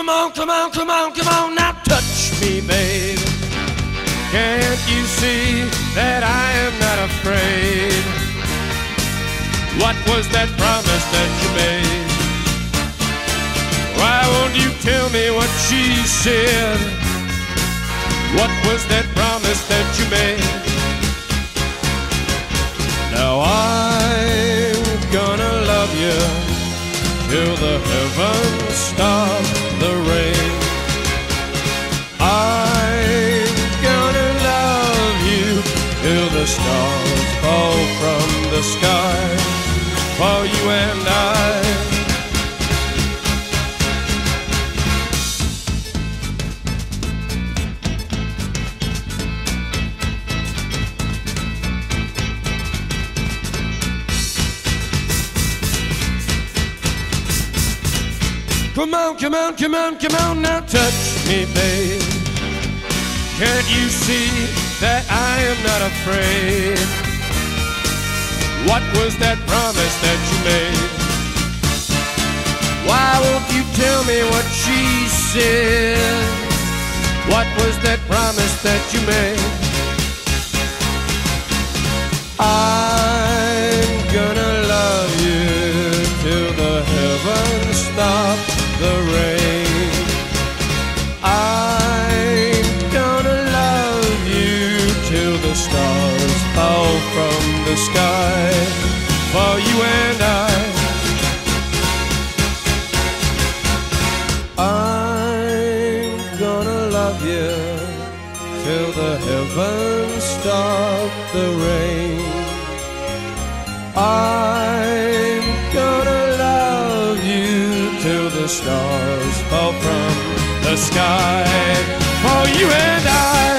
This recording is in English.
Come on, come on, come on, come on, now touch me, babe. Can't you see that I am not afraid? What was that promise that you made? Why won't you tell me what she said? What was that promise that you made? Now I'm gonna love you till the heavens stop the rain. I'm gonna love you till the stars fall from the sky for you and I. Come on, come on, come on, come on, now touch me, babe. Can't you see that I am not afraid? What was that promise that you made? Why won't you tell me what she said? What was that promise that you made? I'm gonna love you till the heavens stop the rain. I'm gonna love you till the stars fall from the sky for you and I. I'm gonna love you till the heavens stop the rain. I'm gonna love you till the stars fall from the sky for you and I.